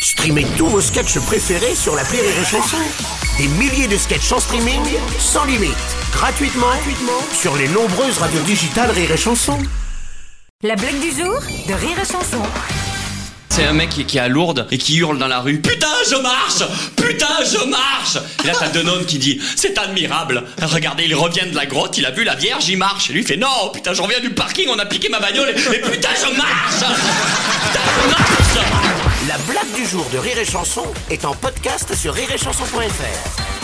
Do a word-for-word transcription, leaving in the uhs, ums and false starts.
Streamez tous vos sketchs préférés sur l'appli Rire et Chanson. Des milliers de sketchs en streaming, sans limite, gratuitement, gratuitement sur les nombreuses radios digitales Rire et Chanson. La blague du jour de Rire et Chanson. C'est un mec qui, qui est à Lourdes et qui hurle dans la rue: putain je marche, putain je marche. Et là t'as Denon qui dit: c'est admirable, regardez, il revient de la grotte, il a vu la Vierge, il marche. Et lui il fait: non putain, je reviens du parking, on a piqué ma bagnole et, et putain je marche, putain je marche. La blague du jour de Rire et Chanson est en podcast sur rire et chanson point f r.